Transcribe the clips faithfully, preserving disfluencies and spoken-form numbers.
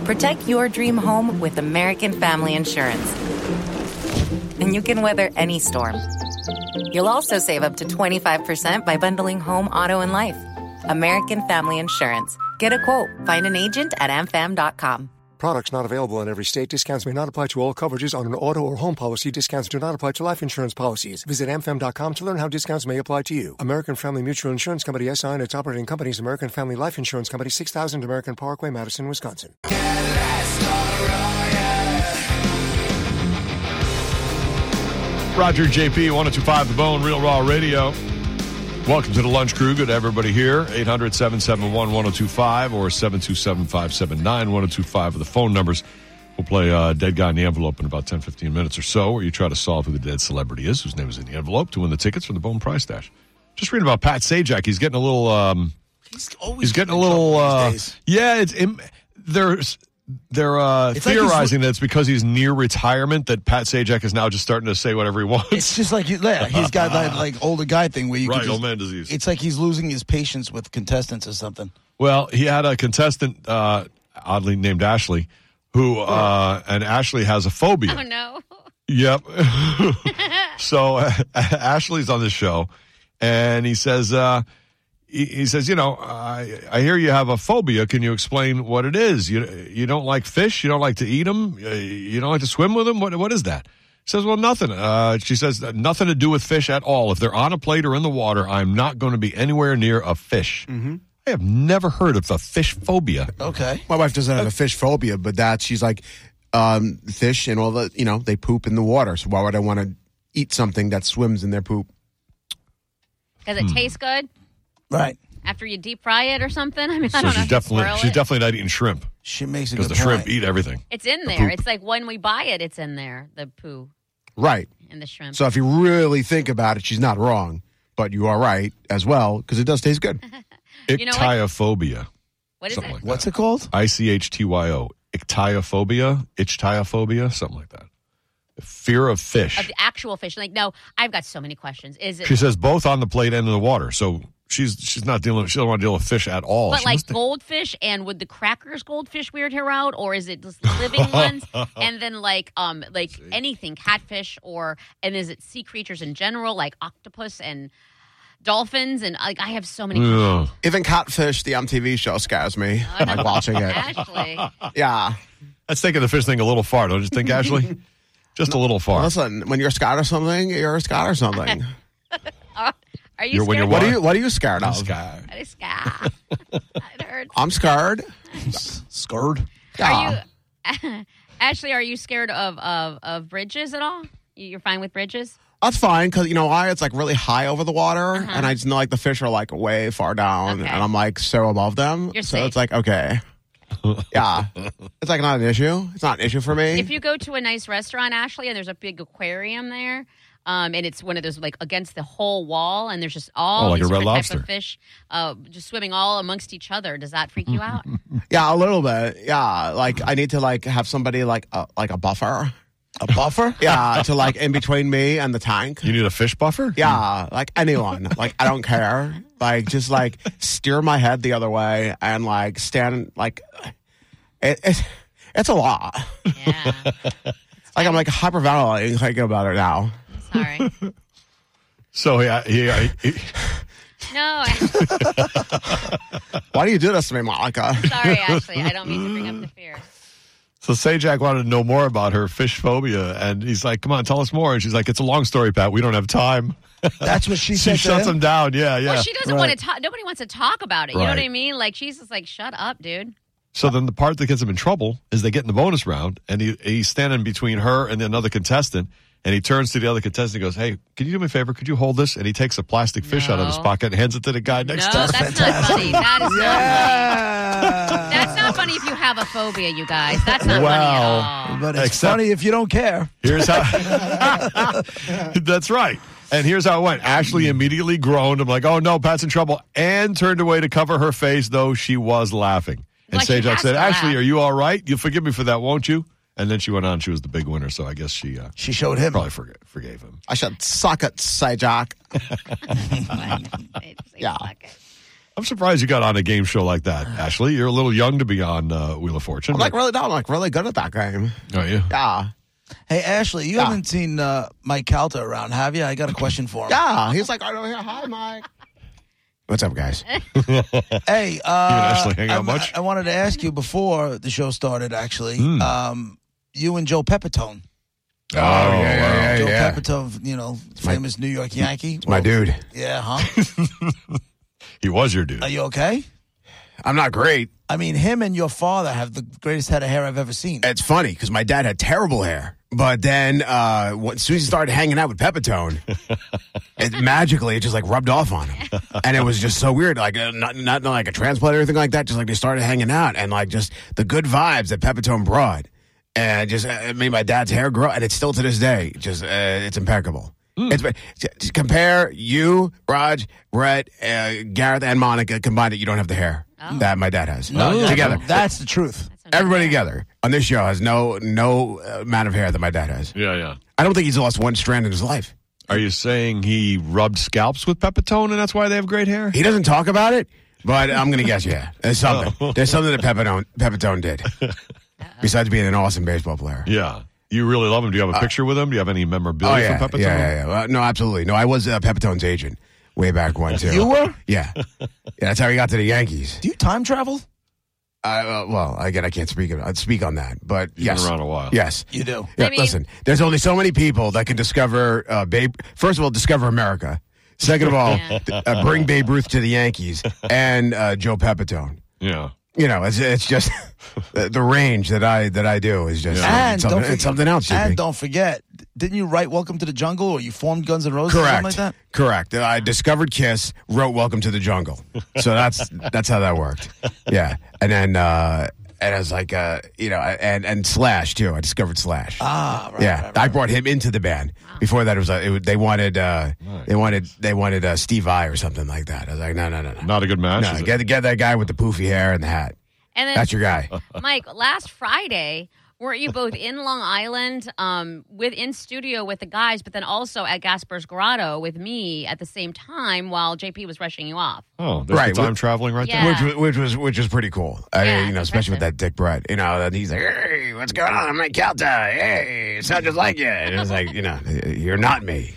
Protect your dream home with American Family Insurance. And you can weather any storm. You'll also save up to twenty-five percent by bundling home, auto, and life. American Family Insurance. Get a quote. Find an agent at a m fam dot com. Products not available in every state. Discounts may not apply to all coverages on an auto or home policy. Discounts do not apply to life insurance policies. Visit a m fam dot com to learn how discounts may apply to you. American Family Mutual Insurance Company, S I and its operating companies, American Family Life Insurance Company, six thousand American Parkway, Madison, Wisconsin. Roger J P, one oh two point five The Bone, Real Raw Radio. Welcome to the Lunch Crew. Good to everybody here. eight hundred, seven seven one, one oh two five or seven two seven, five seven nine, one oh two five are the phone numbers. We'll play uh, Dead Guy in the Envelope in about ten, fifteen minutes or so, where you try to solve who the dead celebrity is, whose name is in the envelope, to win the tickets from the Bone Prize Stash. Just reading about Pat Sajak. He's getting a little... Um, he's always he's getting a little... Uh, yeah, it's... It, there's... They're uh, theorizing like that it's because he's near retirement that Pat Sajak is now just starting to say whatever he wants. It's just like yeah, he's got that like older guy thing where you right, can just, old man disease. It's like he's losing his patience with contestants or something. Well, he had a contestant, uh, oddly named Ashley, who uh, and Ashley has a phobia. Oh no. Yep. So uh, Ashley's on the show, and he says. Uh, He says, you know, I, I hear you have a phobia. Can you explain what it is? You you don't like fish? You don't like to eat them? You don't like to swim with them? What What is that? He says, well, nothing. Uh, she says, nothing to do with fish at all. If they're on a plate or in the water, I'm not going to be anywhere near a fish. Mm-hmm. I have never heard of a fish phobia. Okay. My wife doesn't have a fish phobia, but that she's like, um, fish and all the, you know, they poop in the water. So why would I want to eat something that swims in their poop? Does it hmm. taste good? Right. After you deep fry it or something? I mean, so I don't she's know. definitely she's it. definitely not eating shrimp. She makes a good point. Because the shrimp eat everything. It's in the there. poop. It's like when we buy it, it's in there, the poo. Right. And the shrimp. So if you really think about it, she's not wrong. But you are right as well, because it does taste good. You know what? Ichthyophobia. What is something it? Like What's that. it called? I C H T Y O. Ichthyophobia? Ichthyophobia? Something like that. Fear of fish. Of the actual fish. Like, no, I've got so many questions. Is it? She says both on the plate and in the water. So she's she's not dealing. She doesn't want to deal with fish at all. But she like goldfish, and would the crackers goldfish weird her out, or is it just living ones? And then like um like See. anything catfish, or and is it sea creatures in general, like octopus and dolphins? And like I have so many questions. Even catfish, the M T V show, scares me. Oh, like watching it. Ashley. Yeah. That's taking the fish thing a little far, don't you think, Ashley? Just a little far. Listen, when you're scared of something, you're scared of something. uh, are you you're, scared? What are you What are you scared I'm of? Scared. I'm scared. It hurts. I'm scared. Scared. Yeah. Are you, Ashley? Are you scared of, of of bridges at all? You're fine with bridges? That's fine, because you know why? It's like really high over the water, Uh-huh. and I just know like the fish are like way far down, Okay. and I'm like so above them. You're so safe. it's like okay. Yeah, it's like not an issue. It's not an issue for me. If you go to a nice restaurant, Ashley, and there's a big aquarium there, um, and it's one of those like against the whole wall, and there's just all Oh, like these a red different types lobster. of fish uh, just swimming all amongst each other. Does that freak you out? Yeah, a little bit. Yeah, like I need to like have somebody like a, like a buffer. A buffer? Yeah, to like in between me and the tank. You need a fish buffer? Yeah, like anyone. Like I don't care. Like just like steer my head the other way and like stand like it, it it's a lot. Yeah. Like I'm like hyperventilating thinking about it now. Sorry. So yeah, he, he, he No. Why do you do this to me, Monica? Sorry, Ashley. I don't mean to bring up the fear. So Sajak wanted to know more about her fish phobia, and he's like, "Come on, tell us more." And she's like, "It's a long story, Pat. We don't have time." That's what she she said. shuts to him? him down. Yeah, yeah. Well, she doesn't Right. want to talk. Nobody wants to talk about it. You know what Right. I mean? Like, she's just like, shut up, dude. So then the part that gets him in trouble is they get in the bonus round, and he, he's standing between her and another contestant, and he turns to the other contestant and goes, "Hey, can you do me a favor? Could you hold this?" And he takes a plastic fish out of his No. pocket and hands it to the guy next No, to him. that's not funny. That is Yeah. not funny. That's not funny if you have a phobia, you guys. That's not Wow. funny at all. But it's Except- funny if you don't care. Here's how. That's right. And here's how it went. Ashley immediately groaned. I'm like, "Oh no, Pat's in trouble," and turned away to cover her face, though she was laughing. And Well, she Sajak has said, to "Ashley, laugh. are you all right? You'll forgive me for that, won't you?" And then she went on. She was the big winner, so I guess she uh, She showed him. probably forg- forgave him. I should suck it, Sajak. They just say, Yeah. fuck it. I'm surprised you got on a game show like that, Ashley. You're a little young to be on uh, Wheel of Fortune. I'm like really, no, I'm like really good at that game. Are you? Yeah, Hey, Ashley, you Yeah. haven't seen uh, Mike Calta around, have you? I got a question for him. yeah. He's like, I don't hear. Hi, Mike. What's up, guys? Hey, uh, Ashley hang out I, much? I wanted to ask you before the show started, actually. Hmm. Um, you and Joe Pepitone. Oh, yeah, yeah, Joe yeah. Pepitone, you know, my- famous New York Yankee. My dude. Yeah, huh? He was your dude. Are you okay? I'm not great. I mean, him and your father have the greatest head of hair I've ever seen. It's funny because my dad had terrible hair. But then uh, when- as soon as he started hanging out with Pepitone, it magically it just like rubbed off on him. And it was just so weird. Like uh, not, not not like a transplant or anything like that. Just like they started hanging out and like just the good vibes that Pepitone brought. And just uh, it made my dad's hair grow. And it's still to this day, just uh, it's impeccable. It's just compare you, Raj, Brett, uh, Gareth, and Monica combined. It you don't have the hair that my dad has. No, yeah, together. That's the truth. Everybody together on this show has no no uh, amount of hair that my dad has. Yeah, yeah. I don't think he's lost one strand in his life. Are you saying he rubbed scalps with Pepitone and that's why they have great hair? He doesn't talk about it, but I'm going to guess yeah. There's something. There's something that Pepitone, Pepitone did. Besides being an awesome baseball player. Yeah. You really love him. Do you have a picture with him? Do you have any Oh, memorabilia yeah. from Pepitone? Yeah, yeah, yeah. Uh, no, absolutely. No, I was uh, Pepitone's agent way back when, too. You were? Yeah. Yeah, that's how he got to the Yankees. Do you time travel? Uh, uh, well, again, I can't speak. I'd speak on that, but You've yes, been around a while. yes, You do. yeah. I mean- Listen, there's only so many people that can discover uh, Babe. First of all, discover America. Second of all, Yeah. th- uh, bring Babe Ruth to the Yankees and uh, Joe Pepitone. Yeah. You know, it's it's just the, the range that I that I do is just Yeah. And it's, something, don't forget, it's something else. J P. And don't forget, didn't you write "Welcome to the Jungle" or you formed Guns N' Roses or Correct. something like that? Correct. I discovered Kiss, wrote "Welcome to the Jungle," so that's that's how that worked. Yeah, and then uh, and I was like, uh, you know, and and Slash too. I discovered Slash. Ah, right. yeah, right, right. I brought him into the band. Before that, it was, uh, it, was- they wanted uh, they wanted they wanted uh, Steve Vai or something like that. I was like, no, no, no, no, Not a good match. no. is it? Get get that guy with the poofy hair and the hat. And then, That's your guy. Mike, last Friday, weren't you both in Long Island um, with in studio with the guys, but then also at Gasper's Grotto with me at the same time while J P was rushing you off? Oh, there's Right, the time we- traveling right Yeah. Which was, which was which was pretty cool. I Yeah, mean, you know, it's especially with impressive. that Dick Brett. You know, and he's like, "Hey, what's going on? I'm Mike Calta. Hey, sound just like you." And it was like, you know, you're not me.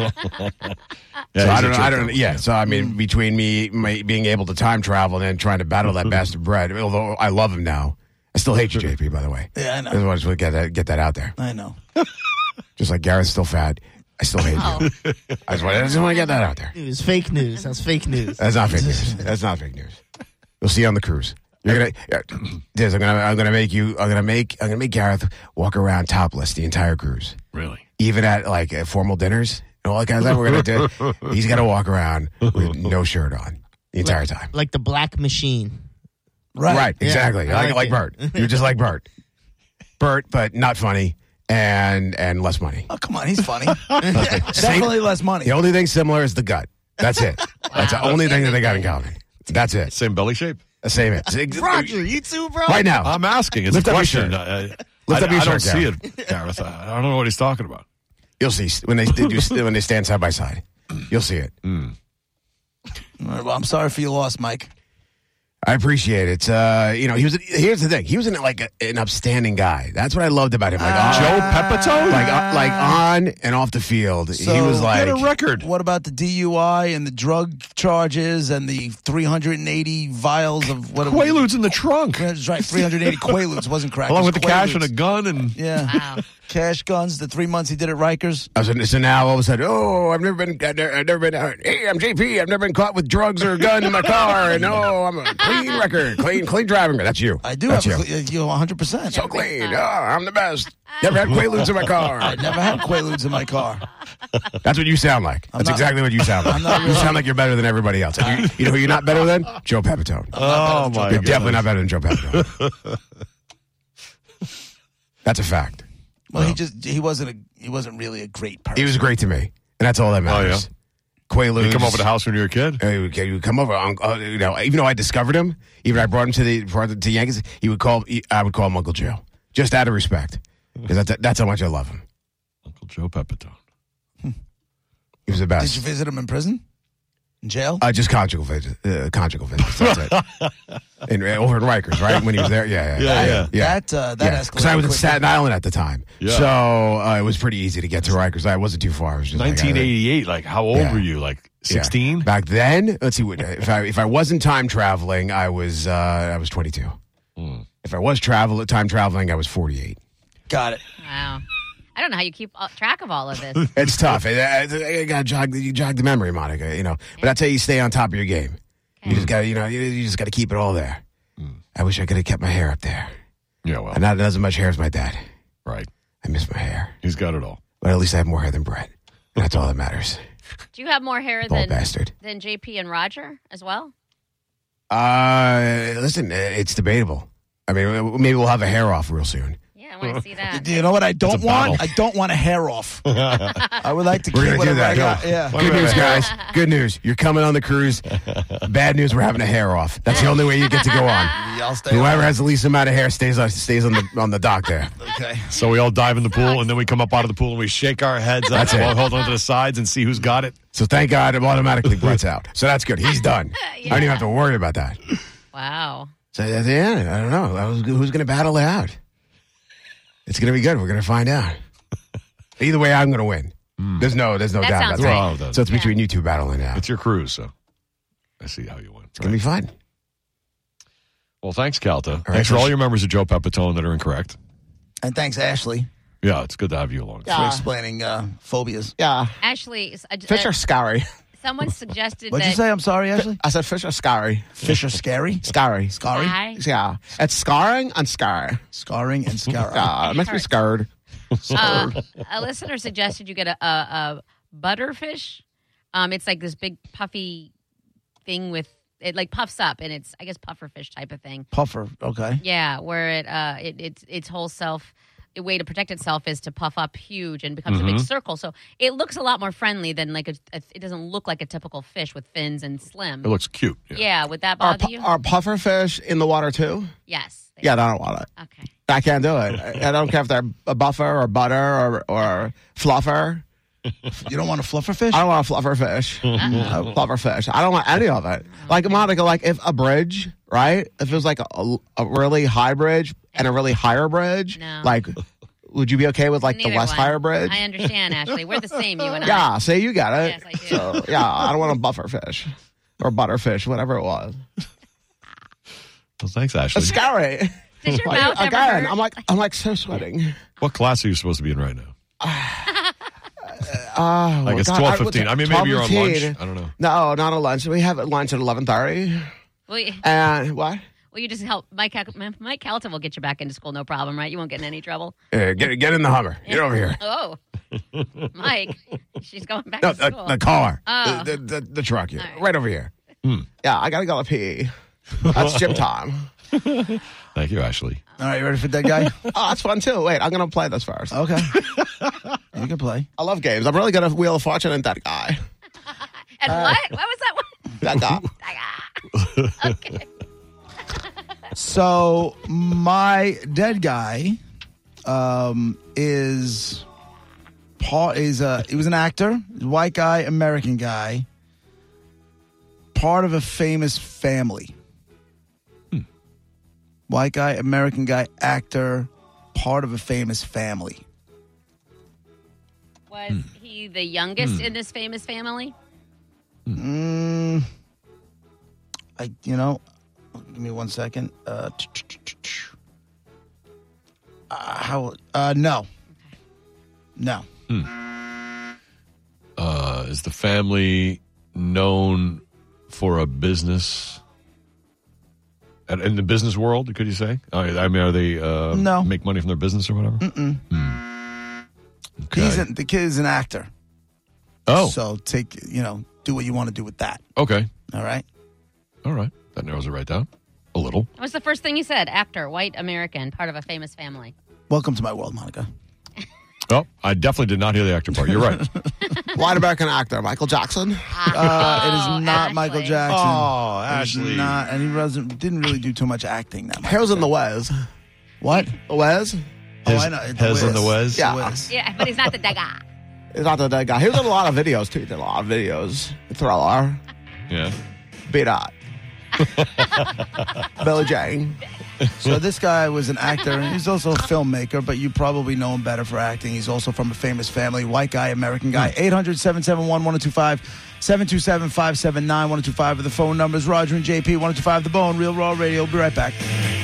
Yeah, So he's I a don't, I jerk, don't, though. yeah. So I mean, between me my, being able to time travel and then trying to battle that bastard Brett, although I love him now, I still hate you, J P. By the way, Yeah, I know. I just want to get that get that out there. I know. Just like Garrett's still fat, I still hate Oh. you. I just want, I just want to get that out there. News, fake news. That's fake news. That's not fake news. That's not fake news. You'll see you on the cruise. You're gonna, yeah, Diz, I'm gonna, I'm gonna make you, I'm gonna make, I'm gonna make Gareth walk around topless the entire cruise, Really? even at like uh, formal dinners and all that kind of stuff. We're gonna do. He's got to walk around with no shirt on the entire time. Like the black machine. Right. Right, Yeah, exactly. I like like like it. Bert. You're just like Bert. Bert, but not funny and and less money. Oh, come on. He's funny. Definitely less money. The only thing similar is the gut. That's it. That's the only thing that they got in common. That's it. Same belly shape? The same it. Roger, you too, bro. Right now. I'm asking. It's Lift a up your question. shirt. I, I, Lift I, up your I don't shirt, see it, Gareth. I, I don't know what he's talking about. You'll see when they do when they stand side by side. You'll see it. All right, well, I'm sorry for your loss, Mike. I appreciate it. Uh, you know, he was. Here's the thing. He was an, like a, an upstanding guy. That's what I loved about him. Like on, Joe Pepitone? like uh, like on and off the field. So- he was He like had a record. What about the D U I and the drug charges and the three hundred eighty vials of what? Quaaludes in the trunk. That's right, three hundred eighty Quaaludes. Wasn't crack. Along it with was the cash and a Quaaludes. gun and Yeah. Wow. Cash guns, the three months he did at Rikers. I was, so now all of a sudden, oh, I've never been, I've never, I've never been, uh, hey, I'm J P. I've never been caught with drugs or a gun in my car. And oh, I'm a clean record, clean, clean driving record. That's you. I do That's have you. a, cle- you one hundred percent. So clean. Oh, I'm the best. Never had Quaaludes in my car. Never had Quaaludes in my car. That's what you sound like. That's not- exactly what you sound like. I'm not You really- sound like you're better than everybody else. And you, you know who you're not better than? Joe Pepitone. oh my You're god, definitely not better than Joe Pepitone. That's a fact. Well, he just he wasn't a he wasn't really a great person. He was great to me, and that's all that matters. Quaaludes. You come over to the house when you were a kid? Uh, He would, he would come over. Um, uh, you know, even though I discovered him, even I brought him to the brought him to Yankees. He would call. He, I would call him Uncle Joe, just out of respect, because that's that's how much I love him. Uncle Joe Pepitone. He was the Did best. you visit him in prison? In jail? Uh, just conjugal visits. Uh, conjugal visits. That's it. in, over in Rikers, right? When he was there? Yeah, yeah. Yeah, yeah. yeah. That, uh, that escalated Because I was in quickly. Staten Island at the time. Yeah. So uh, it was pretty easy to get to Rikers. I wasn't too far. It was just like, nineteen eighty-eight. Like, how old Yeah. were you? Like Yeah. sixteen? Back then, let's see. What, if I if I wasn't time traveling, I was uh, I was twenty-two. Hmm. If I was travel time traveling, I was forty-eight. Got it. Wow. I don't know how you keep uh, track of all of this. It's tough. I, I, I got to jog, you jog the memory, Monica. You know, but I tell you, you stay on top of your game. You just got to, you know, you, you just got to keep it all there. I wish I could have kept my hair up there. Yeah, well, I'm not as much hair as my dad. right. I miss my hair, He's got it all. but at least I have more hair than Brett. That's all that matters. Do you have more hair Bald than bastard. than J P and Roger as well? Uh, listen, it's debatable. I mean, maybe we'll have a hair off real soon. Yeah, I want to see that. You know what I don't It's a want? battle. I don't want a hair off. I would like to We're keep gonna do whatever that. I got. Go. Yeah. Good news, guys. Good news. You're coming on the cruise. Bad news, we're having a hair off. That's the only way you get to go on. Y'all stay Whoever on. has the least amount of hair stays on stays on the on the dock there. Okay. So we all dive in the pool, and then we come up out of the pool, and we shake our heads up, That's and it. we'll hold on to the sides and see who's got it. So thank God, automatically Brett's out. So that's good. He's done. I don't even have to worry about that. Wow. So at the end, I don't know. I was- Who's going to battle it out? It's going to be good. We're going to find out. Either way, I'm going to win. There's no, there's no That doubt sounds about right. Oh, that. that- So it's between you two battling it out. It's your cruise, so I see how you win. It's going to be fun. Well, thanks, Calta. right, Thanks for so all sh- your members of Joe Pepitone that are incorrect. And thanks, Ashley, Yeah, it's good to have you along. for explaining uh, phobias. Yeah. Actually, s- uh, Fish uh, are scary. someone suggested What'd that you say? I'm sorry, Ashley? I said fish are scary. Fish are scary? Scary. Scary? I- Yeah. It's scarring and scary. Scarring and scar. Yeah, it makes me hurts. scared. uh, a listener suggested you get a, a, a butterfish. Um, it's like this big puffy thing with it, like puffs up, and it's I guess pufferfish type of thing. Puffer. Okay. Yeah, where it uh it, its its whole self. A way to protect itself is to puff up huge and becomes a big circle. So it looks a lot more friendly than like a, a. It doesn't look like a typical fish with fins and slim. It looks cute. Yeah. Yeah, would that Are, bother pu- you? are puffer fish in the water too? Yes. they- Yeah, I don't want it. Okay. I can't do it. I I don't care if they're a buffer or butter or, or fluffer. You don't want a fluffer fish? I don't want a fluffer fish. A fluffer fish. I don't want any of it. Like, Monica, like if a bridge, right? If it was like a, a really high bridge and a really higher bridge, No. like, would you be okay with like Neither the less one. higher bridge? I understand, Ashley. We're the same, you and I. Yeah, say you got it. Yes, I do. So, yeah, I don't want a buffer fish or butterfish, whatever it was. Well, thanks, Ashley. It's scary. Does your Like, mouth ever again, hurt? I'm like, I'm like so sweating. What class are you supposed to be in right now? Oh, Like it's God, twelve fifteen. I mean, maybe you're on twelve lunch. fifteen. I don't know. No, not a lunch. We have lunch at eleven thirty. Will you, And what? will you just help Mike? Mike Calton will get you back into school, no problem, right? You won't get in any trouble. Uh, get get in the Hummer. Get over here. Oh, Mike, she's going back No, to the, school. the car. Oh. The, the, the, the truck. Yeah. All right. Right over here. Hmm. Yeah, I gotta go to pee. That's gym time. Thank you, Ashley. All right, you ready for that guy? Oh, that's fun too. Wait, I'm gonna play this first. Okay. You can play. I love games. I'm really good at Wheel of Fortune and that guy. and what? What was that one? That guy. Okay. So my dead guy um, is part is a he was an actor, white guy, American guy, part of a famous family. Hmm. White guy, American guy, actor, part of a famous family. Was he the youngest in this famous family? Mm, I you know, give me one second. Uh, uh, how? Uh, no, no. Uh, is the family known for a business? And in the business world, could you say? Uh, I mean, are they uh, No. make money from their business or whatever? Mm-mm. Okay. He's an, the kid is an actor. oh, So take, you know, do what you want to do with that. okay. All right. All right. That narrows it right down a little. What's the first thing you said? Actor, white American, part of a famous family. Welcome to my world, Monica. Oh, I definitely did not hear the actor part. You're right. White American actor, Michael Jackson. Uh, it is not Ashley. Michael Jackson. Oh, It is Ashley. not, and he wasn't, didn't really do too much acting. That much. He was in the Wes. What? The Wes? Oh, His- I know. The Hez and Wiz. the Wes? Yeah. The Wiz. Yeah, but he's not the Daga. He's not the dead guy. He was in a lot of videos too. He did a lot of videos. Thriller. Yeah. Virat. Billie Jean. So this guy was an actor, and he's also a filmmaker, but you probably know him better for acting. He's also from a famous family, white guy, American guy. eight hundred, seven seven one, one oh two five, seven two seven, five seven nine, one oh two five are the phone numbers. Roger and J P, one oh two five The Bone, Real Raw Radio. We'll be right back.